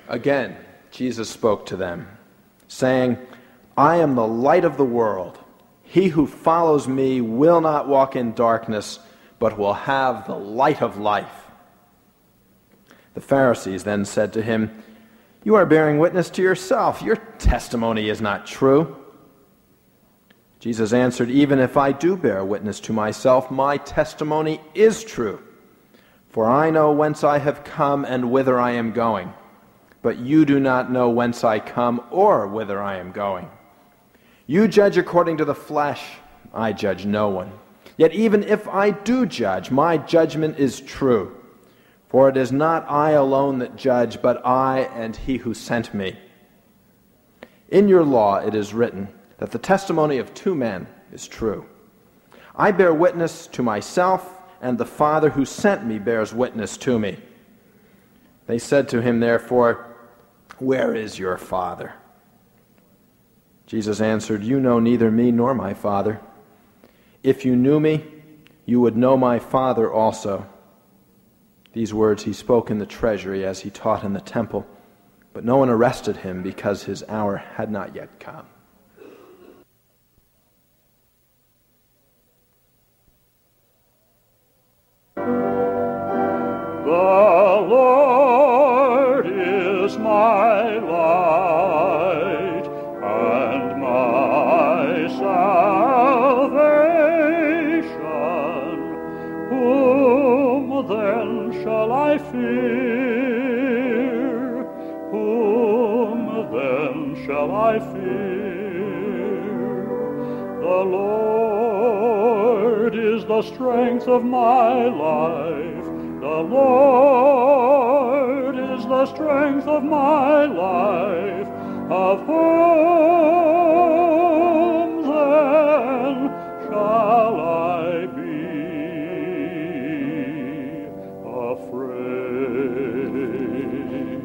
Again, Jesus spoke to them, saying, I am the light of the world. He who follows me will not walk in darkness, but will have the light of life. The Pharisees then said to him, You are bearing witness to yourself. Your testimony is not true. Jesus answered, Even if I do bear witness to myself, my testimony is true. For I know whence I have come and whither I am going. But you do not know whence I come or whither I am going. You judge according to the flesh. I judge no one. Yet even if I do judge, my judgment is true. For it is not I alone that judge, but I and he who sent me. In your law it is written that the testimony of two men is true. I bear witness to myself, and the Father who sent me bears witness to me. They said to him, therefore, Where is your Father? Jesus answered, You know neither me nor my Father. If you knew me, you would know my Father also. These words he spoke in the treasury as he taught in the temple, but no one arrested him because his hour had not yet come. The Lord is my light and my salvation. Whom then shall I fear? Whom then shall I fear? The Lord is the strength of my life. The Lord is the strength of my life. Of whom then shall I be afraid?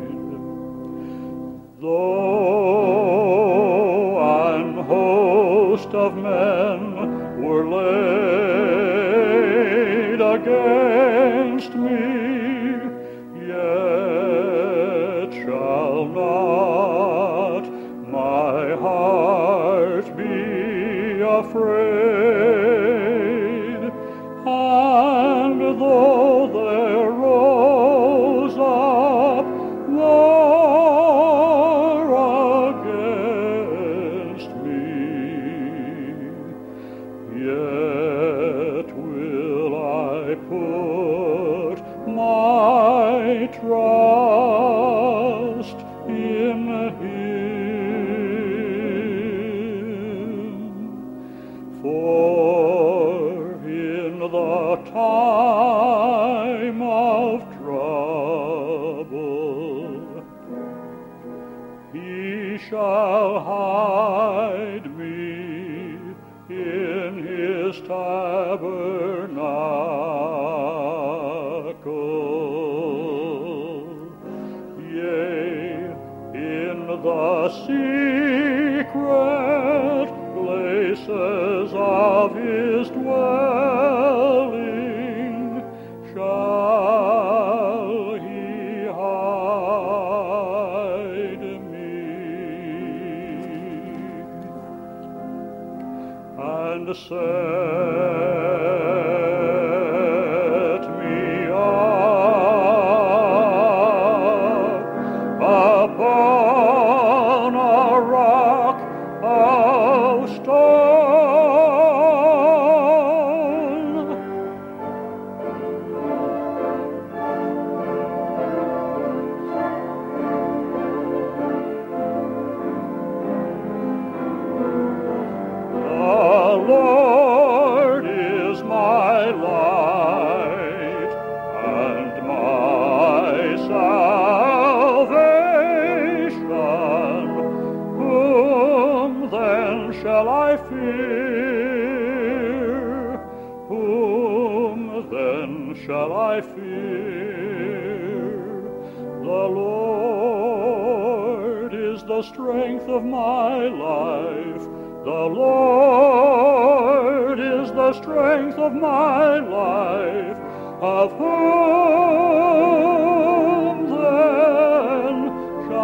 Though an host of men were laid against me, yet shall not my heart be afraid. And though there rose up war against me, yet will I put my trust in Him. For in the time of trouble He shall hide me in His tabernacle. Yea, in the secret places of His dwelling shall He hide me, and set me up upon a rock of stone. The Lord is my light and my salvation. Whom then shall I fear? Whom then shall I fear? The Lord is the strength of my life. The Lord is the strength of my life. Of whom then shall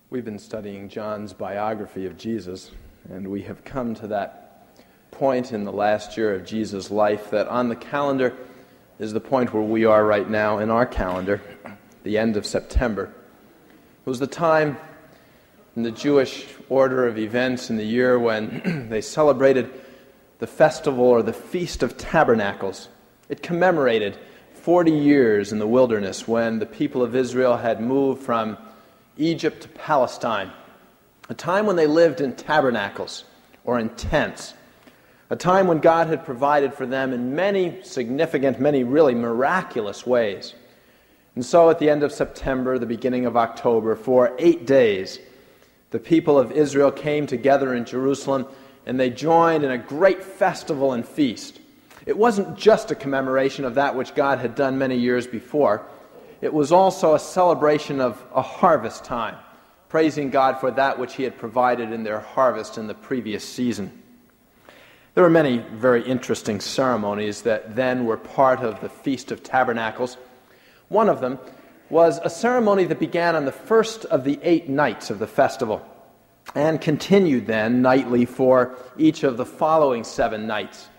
We've been studying John's biography of Jesus, and we have come to that point in the last year of Jesus' life that on the calendar is the point where we are right now in our calendar, the end of September. It was the time in the Jewish order of events in the year when they celebrated the festival or the Feast of Tabernacles. It commemorated 40 years in the wilderness when the people of Israel had moved from Egypt to Palestine, a time when they lived in tabernacles or in tents, a time when God had provided for them in many significant, many really miraculous ways. And so at the end of September, the beginning of October, for 8 days, the people of Israel came together in Jerusalem and they joined in a great festival and feast. It wasn't just a commemoration of that which God had done many years before. It was also a celebration of a harvest time, praising God for that which He had provided in their harvest in the previous season. There were many very interesting ceremonies that then were part of the Feast of Tabernacles. One of them was a ceremony that began on the first of the 8 nights of the festival and continued then nightly for each of the following 7 nights.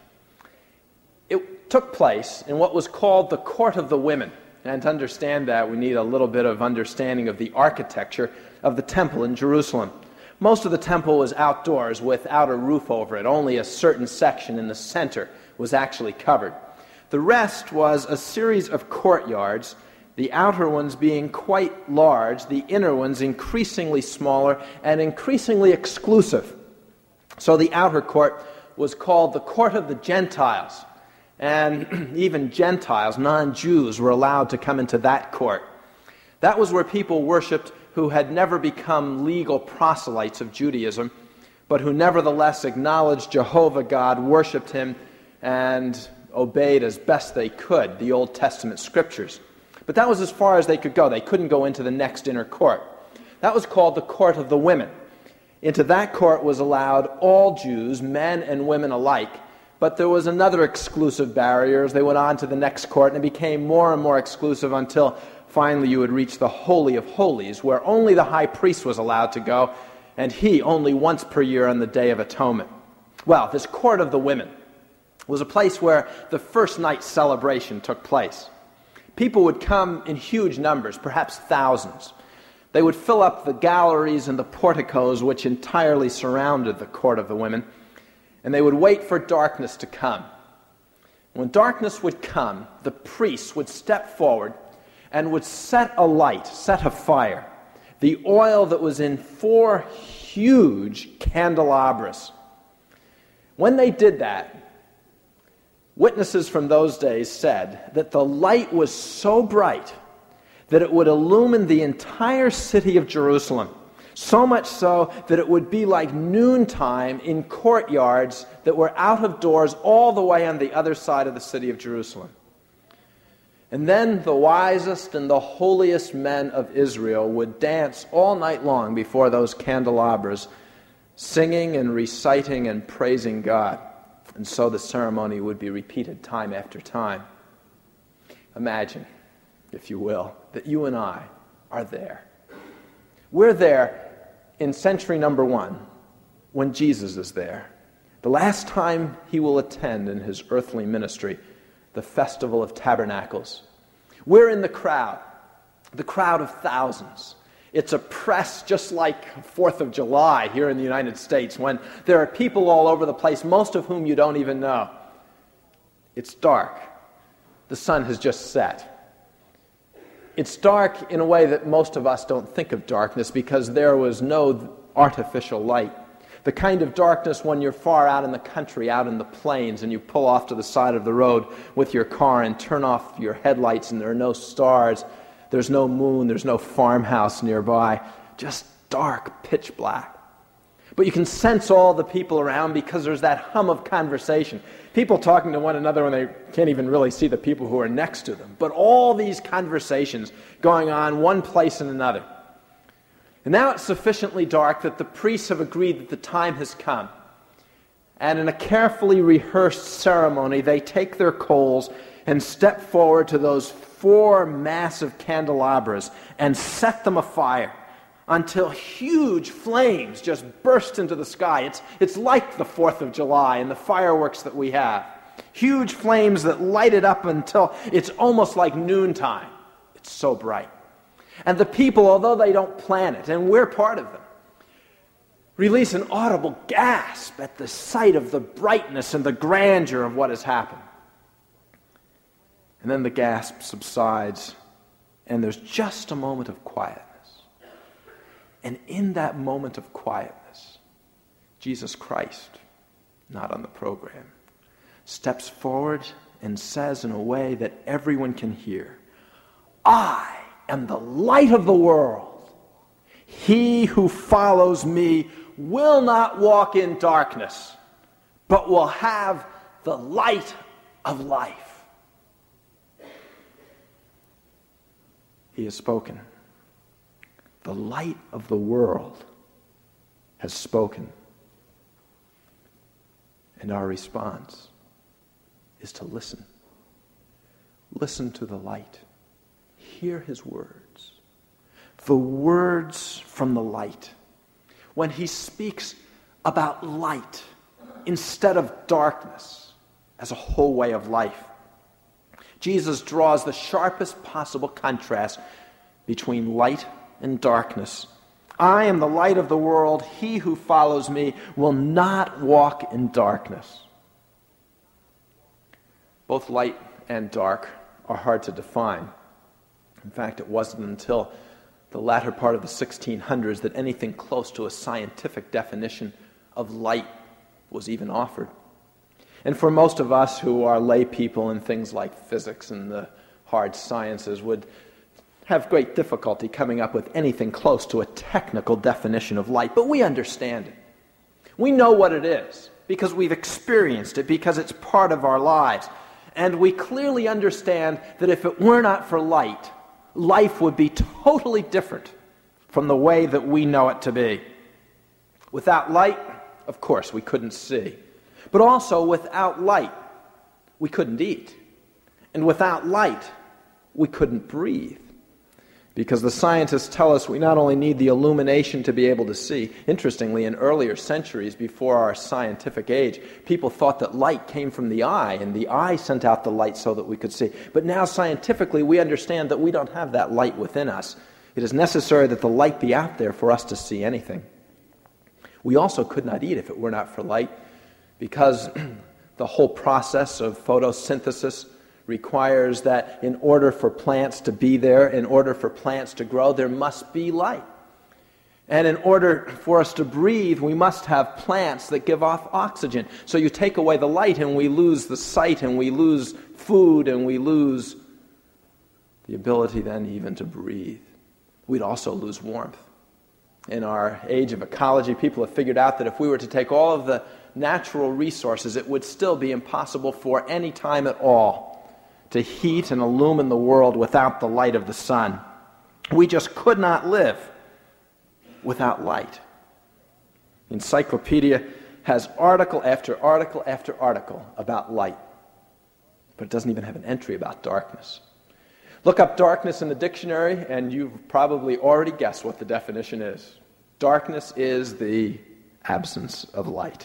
It took place in what was called the Court of the Women. And to understand that, we need a little bit of understanding of the architecture of the temple in Jerusalem. Most of the temple was outdoors without a roof over it. Only a certain section in the center was actually covered. The rest was a series of courtyards, the outer ones being quite large, the inner ones increasingly smaller and increasingly exclusive. So the outer court was called the Court of the Gentiles. And even Gentiles, non-Jews, were allowed to come into that court. That was where people worshipped who had never become legal proselytes of Judaism, but who nevertheless acknowledged Jehovah God, worshipped Him, and obeyed as best they could the Old Testament scriptures. But that was as far as they could go. They couldn't go into the next inner court. That was called the Court of the Women. Into that court was allowed all Jews, men and women alike. But there was another exclusive barrier as they went on to the next court, and it became more and more exclusive until finally you would reach the Holy of Holies, where only the high priest was allowed to go, and he only once per year on the Day of Atonement. Well, this Court of the Women was a place where the first night celebration took place. People would come in huge numbers, perhaps thousands. They would fill up the galleries and the porticos which entirely surrounded the Court of the Women, and they would wait for darkness to come. When darkness would come, the priests would step forward and would set alight, set afire, the oil that was in 4 huge candelabras. When they did that, witnesses from those days said that the light was so bright that it would illumine the entire city of Jerusalem. So much so that it would be like noontime in courtyards that were out of doors all the way on the other side of the city of Jerusalem. And then the wisest and the holiest men of Israel would dance all night long before those candelabras, singing and reciting and praising God. And so the ceremony would be repeated time after time. Imagine, if you will, that you and I are there. We're there in century number 1, when Jesus is there, the last time He will attend in His earthly ministry, the Festival of Tabernacles. We're in the crowd of thousands. It's a press just like 4th of July here in the United States, when there are people all over the place, most of whom you don't even know. It's dark. The sun has just set. It's dark in a way that most of us don't think of darkness because there was no artificial light. The kind of darkness when you're far out in the country, out in the plains, and you pull off to the side of the road with your car and turn off your headlights and there are no stars, there's no moon, there's no farmhouse nearby, just dark, pitch black. But you can sense all the people around because there's that hum of conversation. People talking to one another when they can't even really see the people who are next to them. But all these conversations going on one place and another. And now it's sufficiently dark that the priests have agreed that the time has come. And in a carefully rehearsed ceremony, they take their coals and step forward to those 4 massive candelabras and set them afire until huge flames just burst into the sky. It's like the 4th of July and the fireworks that we have. Huge flames that light it up until it's almost like noontime. It's so bright. And the people, although they don't plan it, and we're part of them, release an audible gasp at the sight of the brightness and the grandeur of what has happened. And then the gasp subsides, and there's just a moment of quietness. And in that moment of quietness, Jesus Christ, not on the program, steps forward and says in a way that everyone can hear, "I am the light of the world. He who follows me will not walk in darkness, but will have the light of life." He has spoken. The light of the world has spoken. And our response is to listen. Listen to the light. Hear his words. The words from the light. When he speaks about light instead of darkness as a whole way of life, Jesus draws the sharpest possible contrast between light and darkness. "I am the light of the world. He who follows me will not walk in darkness." Both light and dark are hard to define. In fact, it wasn't until the latter part of the 1600s that anything close to a scientific definition of light was even offered. And for most of us who are lay people in things like physics and the hard sciences would have great difficulty coming up with anything close to a technical definition of light. But we understand it. We know what it is because we've experienced it, because it's part of our lives. And we clearly understand that if it were not for light, life would be totally different from the way that we know it to be. Without light, of course, we couldn't see. But also, without light, we couldn't eat. And without light, we couldn't breathe. Because the scientists tell us we not only need the illumination to be able to see. Interestingly, in earlier centuries, before our scientific age, people thought that light came from the eye, and the eye sent out the light so that we could see. But now, scientifically, we understand that we don't have that light within us. It is necessary that the light be out there for us to see anything. We also could not eat if it were not for light, because the whole process of photosynthesis requires that in order for plants to be there, in order for plants to grow, there must be light. And in order for us to breathe, we must have plants that give off oxygen. So you take away the light and we lose the sight, and we lose food, and we lose the ability then even to breathe. We'd also lose warmth. In our age of ecology, people have figured out that if we were to take all of the natural resources, it would still be impossible for any time at all to heat and illumine the world without the light of the sun. We just could not live without light. The encyclopedia has article after article after article about light, but it doesn't even have an entry about darkness. Look up darkness in the dictionary, and you've probably already guessed what the definition is. Darkness is the absence of light.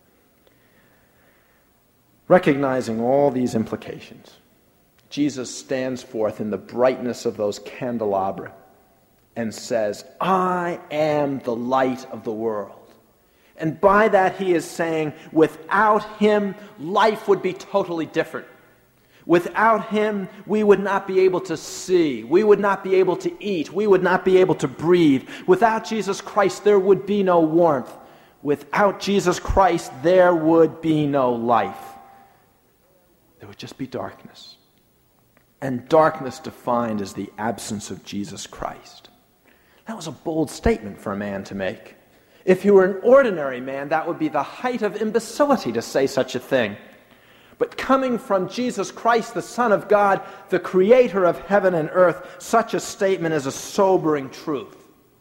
Recognizing all these implications, Jesus stands forth in the brightness of those candelabra and says, "I am the light of the world." And by that he is saying, without him, life would be totally different. Without him, we would not be able to see. We would not be able to eat. We would not be able to breathe. Without Jesus Christ, there would be no warmth. Without Jesus Christ, there would be no life. There would just be darkness. And darkness defined as the absence of Jesus Christ. That was a bold statement for a man to make. If he were an ordinary man, that would be the height of imbecility to say such a thing. But coming from Jesus Christ, the Son of God, the creator of heaven and earth, such a statement is a sobering truth.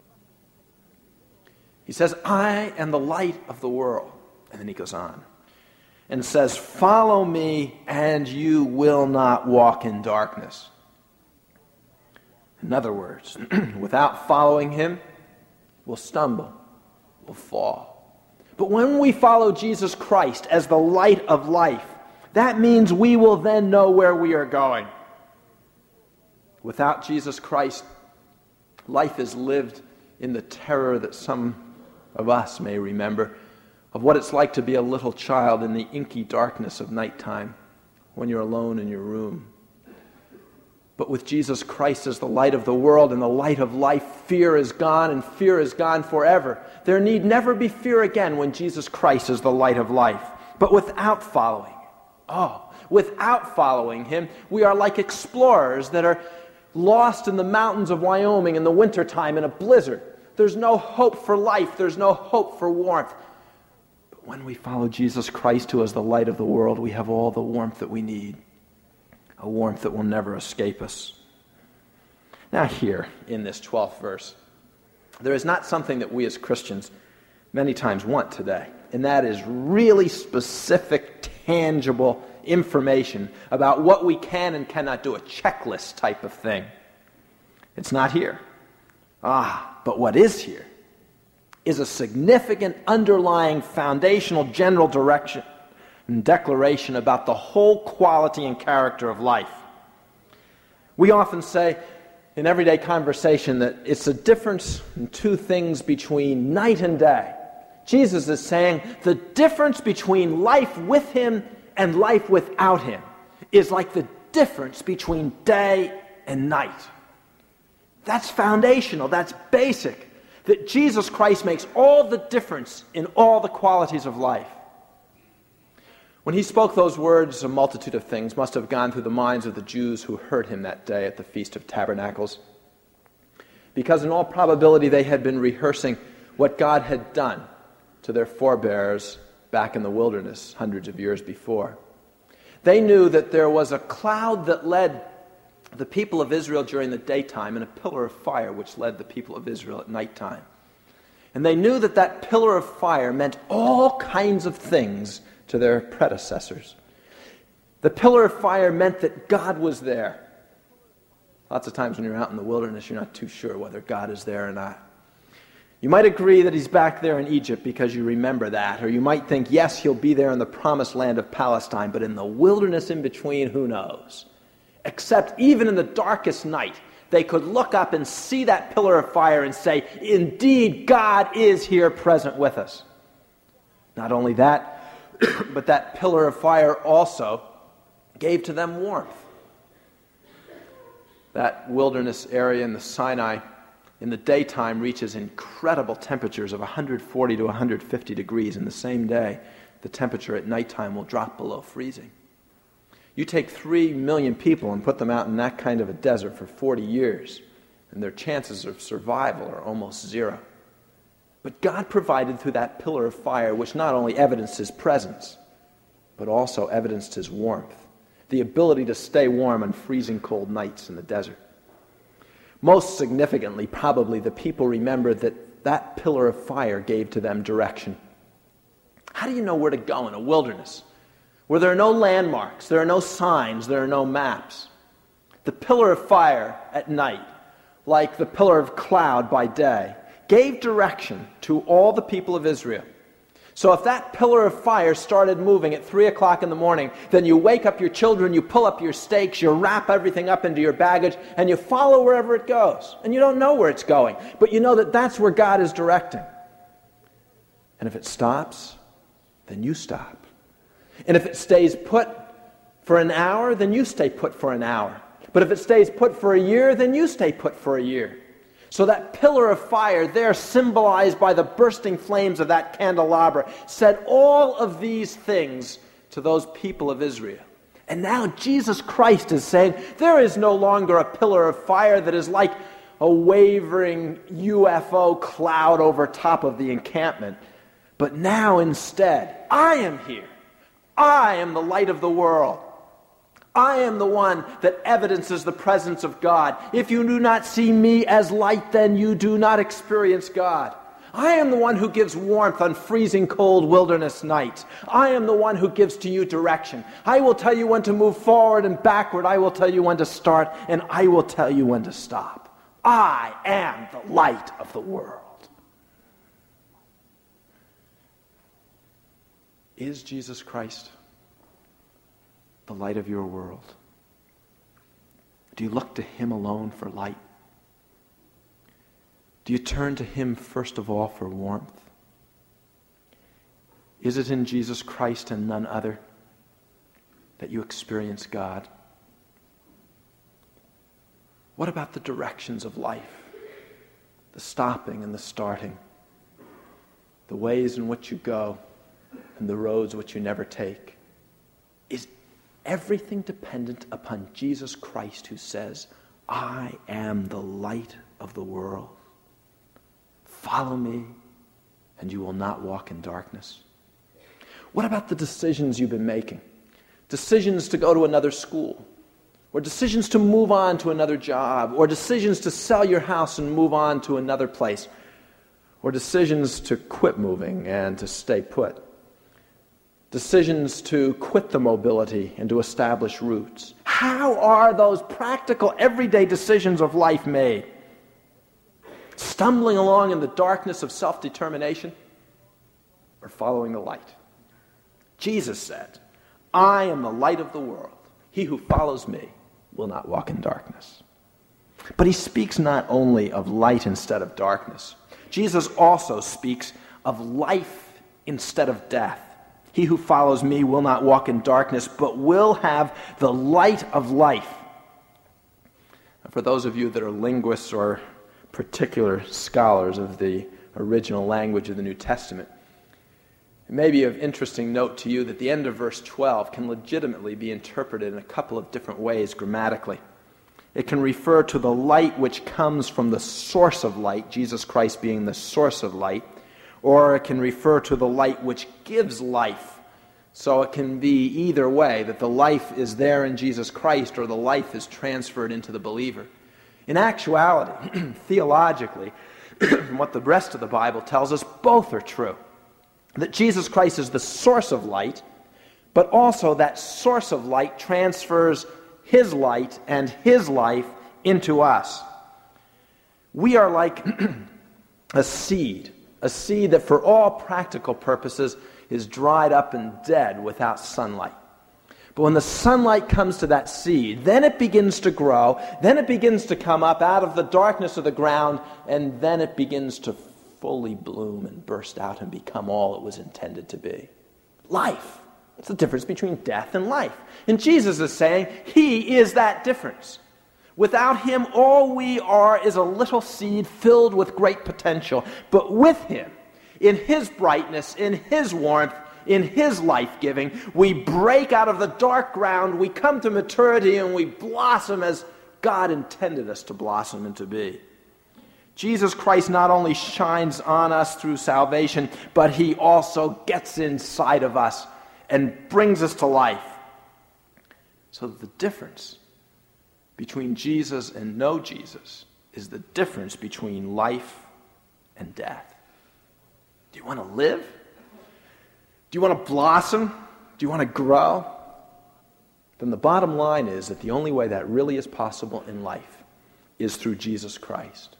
He says, "I am the light of the world." And then he goes on and says, "Follow me, and you will not walk in darkness." In other words, without following him, we'll stumble, we'll fall. But when we follow Jesus Christ as the light of life, that means we will then know where we are going. Without Jesus Christ, life is lived in the terror that some of us may remember of what it's like to be a little child in the inky darkness of nighttime when you're alone in your room. But with Jesus Christ as the light of the world and the light of life, fear is gone, and fear is gone forever. There need never be fear again when Jesus Christ is the light of life. But without following him, we are like explorers that are lost in the mountains of Wyoming in the wintertime in a blizzard. There's no hope for life. There's no hope for warmth. But when we follow Jesus Christ, who is the light of the world, we have all the warmth that we need. A warmth that will never escape us. Now here, in this 12th verse, there is not something that we as Christians many times want today, and that is really specific, tangible information about what we can and cannot do, a checklist type of thing. It's not here. But what is here is a significant underlying foundational general direction and declaration about the whole quality and character of life. We often say in everyday conversation that it's a difference in two things between night and day. Jesus is saying the difference between life with him and life without him is like the difference between day and night. That's foundational, that's basic, that Jesus Christ makes all the difference in all the qualities of life. When he spoke those words, a multitude of things must have gone through the minds of the Jews who heard him that day at the Feast of Tabernacles, because in all probability they had been rehearsing what God had done to their forebears back in the wilderness hundreds of years before. They knew that there was a cloud that led the people of Israel during the daytime and a pillar of fire which led the people of Israel at nighttime. And they knew that that pillar of fire meant all kinds of things to their predecessors. The pillar of fire meant that God was there. Lots of times when you're out in the wilderness, you're not too sure whether God is there or not. You might agree that he's back there in Egypt because you remember that, or you might think, yes, he'll be there in the promised land of Palestine, but in the wilderness in between, who knows? Except even in the darkest night, they could look up and see that pillar of fire and say, indeed, God is here present with us. Not only that, but that pillar of fire also gave to them warmth. That wilderness area in the Sinai in the daytime reaches incredible temperatures of 140 to 150 degrees. In the same day, the temperature at nighttime will drop below freezing. You take 3 million people and put them out in that kind of a desert for 40 years, and their chances of survival are almost zero. But God provided through that pillar of fire, which not only evidenced his presence, but also evidenced his warmth, the ability to stay warm on freezing cold nights in the desert. Most significantly, probably, the people remembered that that pillar of fire gave to them direction. How do you know where to go in a wilderness where there are no landmarks, there are no signs, there are no maps? The pillar of fire at night, like the pillar of cloud by day, gave direction to all the people of Israel. So if that pillar of fire started moving at 3 o'clock in the morning, then you wake up your children, you pull up your stakes, you wrap everything up into your baggage, and you follow wherever it goes. And you don't know where it's going, but you know that that's where God is directing. And if it stops, then you stop. And if it stays put for an hour, then you stay put for an hour. But if it stays put for a year, then you stay put for a year. So that pillar of fire there, symbolized by the bursting flames of that candelabra, said all of these things to those people of Israel. And now Jesus Christ is saying, there is no longer a pillar of fire that is like a wavering UFO cloud over top of the encampment. But now instead, I am here. I am the light of the world. I am the one that evidences the presence of God. If you do not see me as light, then you do not experience God. I am the one who gives warmth on freezing cold wilderness nights. I am the one who gives to you direction. I will tell you when to move forward and backward. I will tell you when to start, and I will tell you when to stop. I am the light of the world. Is Jesus Christ the light of your world? Do you look to him alone for light? Do you turn to him first of all for warmth? Is it in Jesus Christ and none other that you experience God? What about the directions of life? The stopping and the starting, the ways in which you go and the roads which you never take. Is everything dependent upon Jesus Christ, who says, I am the light of the world. Follow me and you will not walk in darkness. What about the decisions you've been making? Decisions to go to another school, or decisions to move on to another job, or decisions to sell your house and move on to another place, or decisions to quit moving and to stay put. Decisions to quit the mobility and to establish roots. How are those practical, everyday decisions of life made? Stumbling along in the darkness of self-determination, or following the light? Jesus said, I am the light of the world. He who follows me will not walk in darkness. But he speaks not only of light instead of darkness. Jesus also speaks of life instead of death. He who follows me will not walk in darkness, but will have the light of life. For those of you that are linguists or particular scholars of the original language of the New Testament, it may be of interesting note to you that the end of verse 12 can legitimately be interpreted in a couple of different ways grammatically. It can refer to the light which comes from the source of light, Jesus Christ being the source of light, or it can refer to the light which gives life. So it can be either way, that the life is there in Jesus Christ or the life is transferred into the believer. In actuality, theologically, from what the rest of the Bible tells us, both are true. That Jesus Christ is the source of light, but also that source of light transfers his light and his life into us. We are like a seed that for all practical purposes is dried up and dead without sunlight. But when the sunlight comes to that seed, then it begins to grow, then it begins to come up out of the darkness of the ground, and then it begins to fully bloom and burst out and become all it was intended to be. Life. It's the difference between death and life. And Jesus is saying he is that difference. Without him, all we are is a little seed filled with great potential. But with him, in his brightness, in his warmth, in his life-giving, we break out of the dark ground, we come to maturity, and we blossom as God intended us to blossom and to be. Jesus Christ not only shines on us through salvation, but he also gets inside of us and brings us to life. So the difference between Jesus and no Jesus is the difference between life and death. Do you want to live? Do you want to blossom? Do you want to grow? Then the bottom line is that the only way that really is possible in life is through Jesus Christ.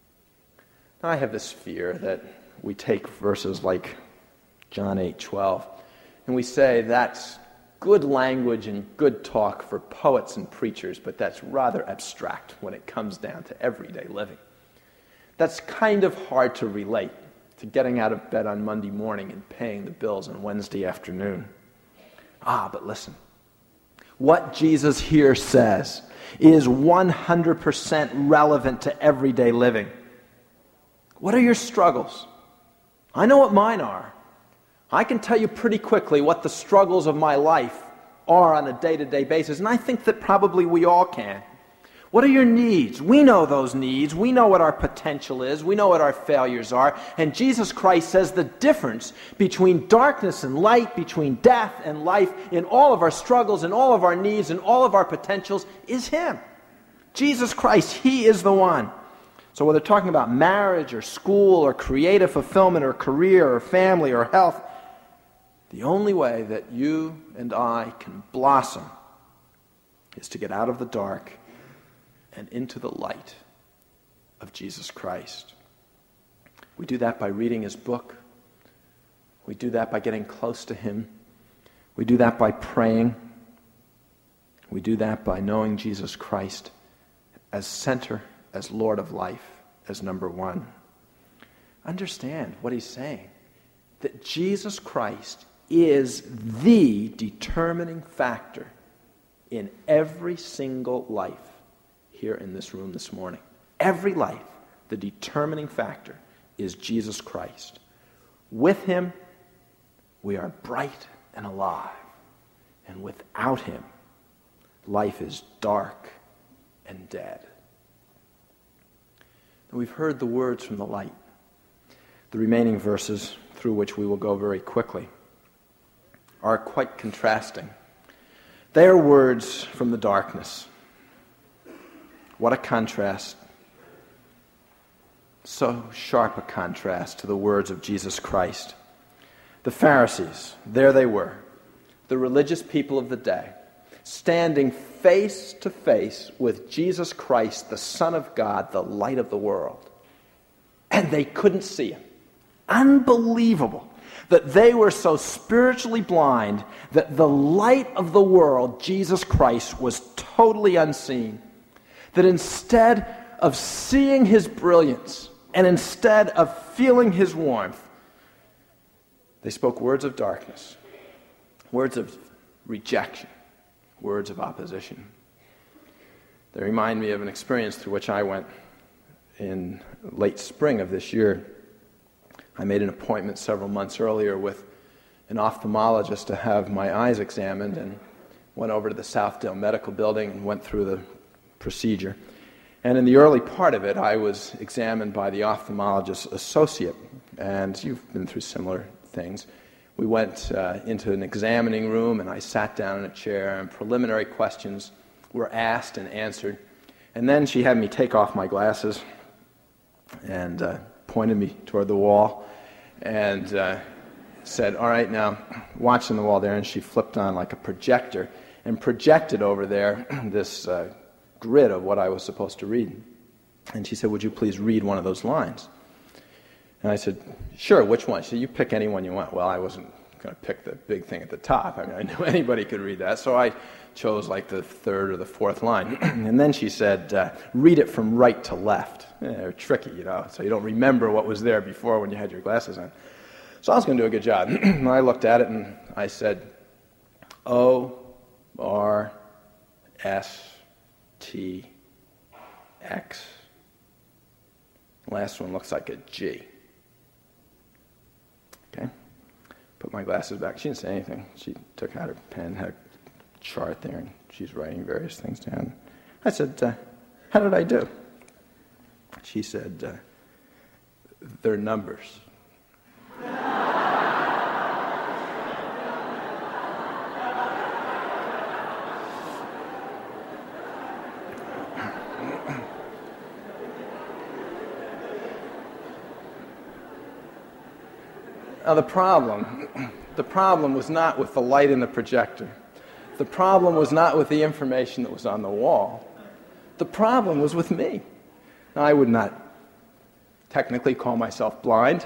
I have this fear that we take verses like John 8:12, and we say that's good language and good talk for poets and preachers, but that's rather abstract when it comes down to everyday living. That's kind of hard to relate to getting out of bed on Monday morning and paying the bills on Wednesday afternoon. But listen. What Jesus here says is 100% relevant to everyday living. What are your struggles? I know what mine are. I can tell you pretty quickly what the struggles of my life are on a day-to-day basis, and I think that probably we all can. What are your needs? We know those needs. We know what our potential is. We know what our failures are. And Jesus Christ says the difference between darkness and light, between death and life, in all of our struggles, in all of our needs, and all of our potentials is him. Jesus Christ, he is the one. So whether talking about marriage or school or creative fulfillment or career or family or health, the only way that you and I can blossom is to get out of the dark and into the light of Jesus Christ. We do that by reading his book, We do that by getting close to Him. We do that by praying. We do that by knowing Jesus Christ as center, as Lord of life, as number one. Understand what he's saying, that Jesus Christ is the determining factor in every single life here in this room this morning. Every life, the determining factor is Jesus Christ. With Him, we are bright and alive. And without Him, life is dark and dead. And we've heard the words from the light. The remaining verses, through which we will go very quickly, are quite contrasting. They are words from the darkness. What a contrast. So sharp a contrast to the words of Jesus Christ. The Pharisees, there they were, the religious people of the day, standing face to face with Jesus Christ, the Son of God, the light of the world. And they couldn't see Him. Unbelievable that they were so spiritually blind that the light of the world, Jesus Christ, was totally unseen. That instead of seeing His brilliance and instead of feeling His warmth, they spoke words of darkness, words of rejection, words of opposition. They remind me of an experience through which I went in late spring of this year. I made an appointment several months earlier with an ophthalmologist to have my eyes examined, and went over to the Southdale Medical Building and went through the procedure. And in the early part of it, I was examined by the ophthalmologist's associate, and you've been through similar things. We went into an examining room, and I sat down in a chair, and preliminary questions were asked and answered. And then she had me take off my glasses and pointed me toward the wall and said, "All right, now, watching the wall there." And she flipped on like a projector and projected over there this grid of what I was supposed to read. And she said, "Would you please read one of those lines?" And I said, "Sure, which one?" She said, "You pick any one you want." Well, I wasn't going to pick the big thing at the top. I mean, I knew anybody could read that, so I chose like the third or the fourth line. And then she said, "Read it from right to left." They're tricky, so you don't remember what was there before when you had your glasses on. So I was going to do a good job. And I looked at it and I said, O-R-S-T-X. Last one looks like a G. Okay. Put my glasses back. She didn't say anything. She took out her pen, had a chart there, and she's writing various things down. I said, "How did I do?" She said, "They're numbers." Now the problem was not with the light in the projector. The problem was not with the information that was on the wall. The problem was with me. Now, I would not technically call myself blind,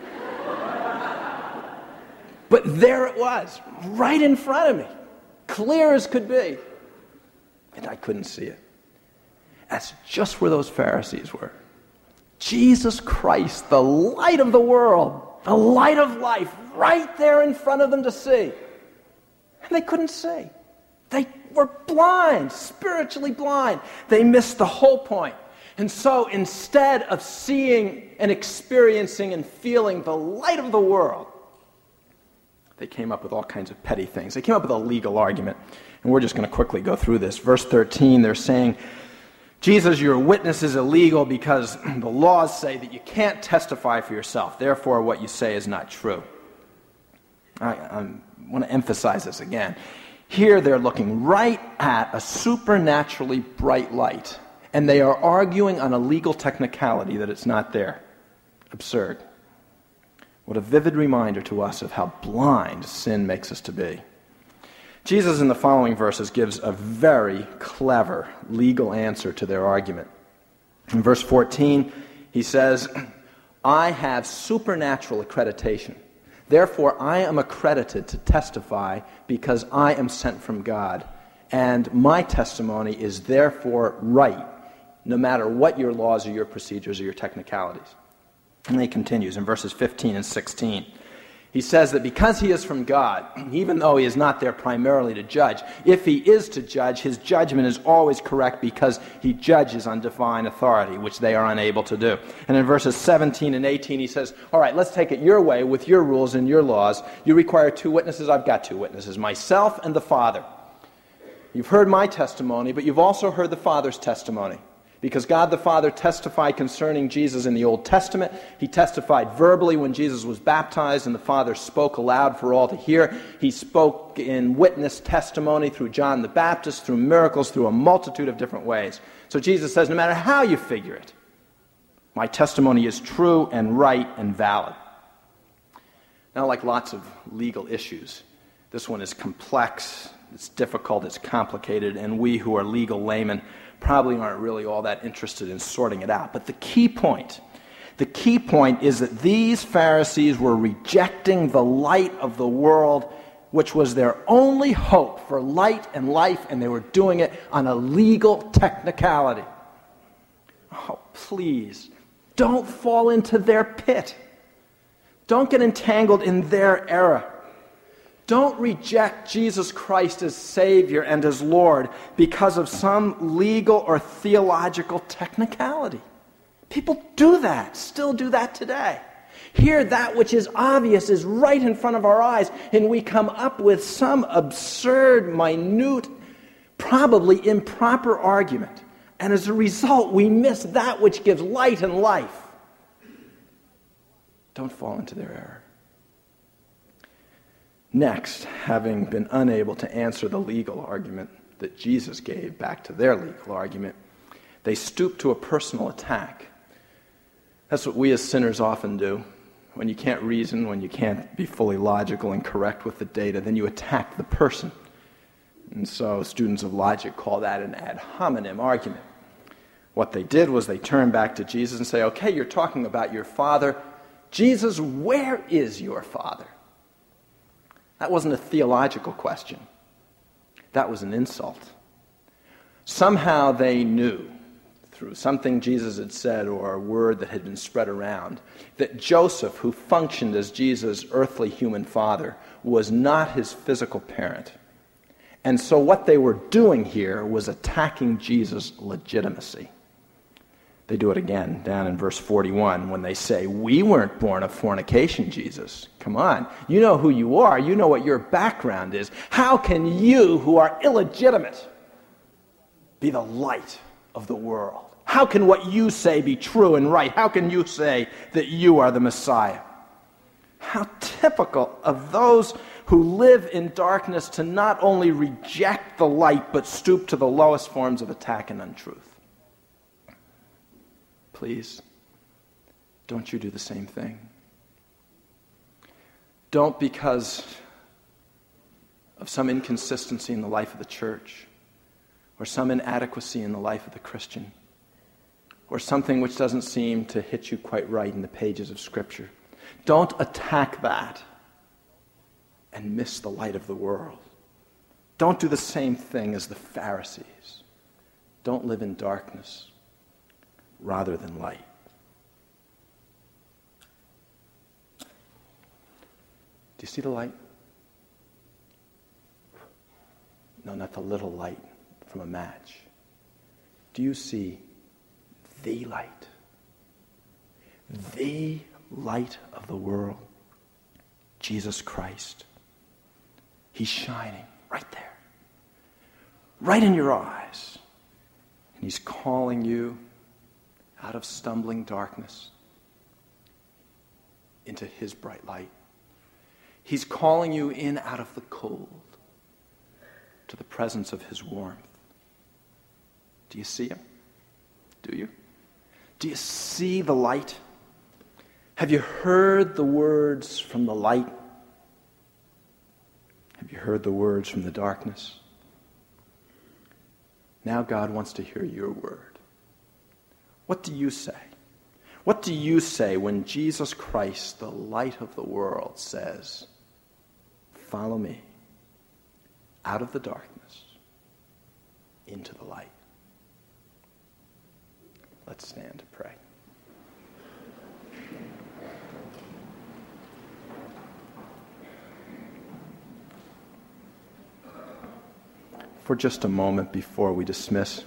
but there it was, right in front of me, clear as could be, and I couldn't see it. That's just where those Pharisees were. Jesus Christ, the light of the world, the light of life, right there in front of them to see. And they couldn't see. They were blind, spiritually blind. They missed the whole point. And so instead of seeing and experiencing and feeling the light of the world, they came up with all kinds of petty things. They came up with a legal argument. And we're just going to quickly go through this. Verse 13, they're saying, "Jesus, your witness is illegal because the laws say that you can't testify for yourself. Therefore, what you say is not true." I want to emphasize this again. Here they're looking right at a supernaturally bright light, and they are arguing on a legal technicality that it's not there. Absurd. What a vivid reminder to us of how blind sin makes us to be. Jesus, in the following verses, gives a very clever legal answer to their argument. In verse 14, he says, "I have supernatural accreditation Therefore, I am accredited to testify because I am sent from God, and my testimony is therefore right, no matter what your laws or your procedures or your technicalities. And he continues in verses 15 and 16. He says that because he is from God, even though he is not there primarily to judge, if he is to judge, his judgment is always correct because he judges on divine authority, which they are unable to do. And in verses 17 and 18, he says, all right, let's take it your way with your rules and your laws. You require 2 witnesses. I've got 2 witnesses, myself and the Father. You've heard my testimony, but you've also heard the Father's testimony. Because God the Father testified concerning Jesus in the Old Testament. He testified verbally when Jesus was baptized, and the Father spoke aloud for all to hear. He spoke in witness testimony through John the Baptist, through miracles, through a multitude of different ways. So Jesus says, no matter how you figure it, my testimony is true and right and valid. Now, like lots of legal issues, this one is complex, it's difficult, it's complicated, and we who are legal laymen probably aren't really all that interested in sorting it out. But the key point is that these Pharisees were rejecting the light of the world, which was their only hope for light and life, and they were doing it on a legal technicality. Oh, please, don't fall into their pit. Don't get entangled in their error. Don't reject Jesus Christ as Savior and as Lord because of some legal or theological technicality. People do that, still do that today. Here, that which is obvious is right in front of our eyes, and we come up with some absurd, minute, probably improper argument. And as a result, we miss that which gives light and life. Don't fall into their error. Next, having been unable to answer the legal argument that Jesus gave back to their legal argument, they stoop to a personal attack. That's what we as sinners often do. When you can't reason, when you can't be fully logical and correct with the data, then you attack the person. And so students of logic call that an ad hominem argument. What they did was they turned back to Jesus and say, okay, you're talking about your Father. Jesus, where is your Father? That wasn't a theological question. That was an insult. Somehow they knew, through something Jesus had said or a word that had been spread around, that Joseph, who functioned as Jesus' earthly human father, was not his physical parent. And so what they were doing here was attacking Jesus' legitimacy. They do it again down in verse 41 when they say, we weren't born of fornication, Jesus. Come on. You know who you are. You know what your background is. How can you, who are illegitimate, be the light of the world? How can what you say be true and right? How can you say that you are the Messiah? How typical of those who live in darkness to not only reject the light, but stoop to the lowest forms of attack and untruth. Please, don't you do the same thing. Don't, because of some inconsistency in the life of the church, or some inadequacy in the life of the Christian, or something which doesn't seem to hit you quite right in the pages of Scripture, don't attack that and miss the light of the world. Don't do the same thing as the Pharisees. Don't live in darkness rather than light. Do you see the light? No, not the little light from a match. Do you see the light? The light of the world, Jesus Christ. He's shining right there, right in your eyes. And he's calling you out of stumbling darkness into his bright light. He's calling you in out of the cold to the presence of his warmth. Do you see him? Do you? Do you see the light? Have you heard the words from the light? Have you heard the words from the darkness? Now God wants to hear your word. What do you say? What do you say when Jesus Christ, the light of the world, says, "Follow me out of the darkness into the light"? Let's stand to pray. For just a moment before we dismiss,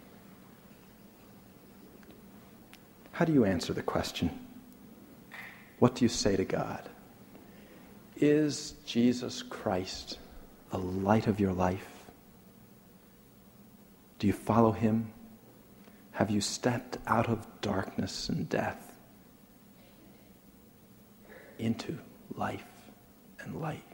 how do you answer the question? What do you say to God? Is Jesus Christ the light of your life? Do you follow him? Have you stepped out of darkness and death into life and light?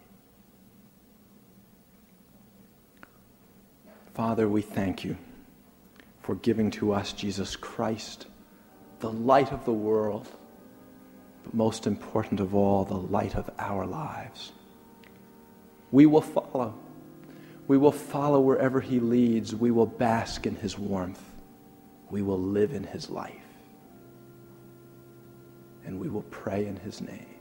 Father, we thank you for giving to us Jesus Christ, the light of the world, but most important of all, the light of our lives. We will follow. We will follow wherever he leads. We will bask in his warmth. We will live in his life. And we will pray in his name.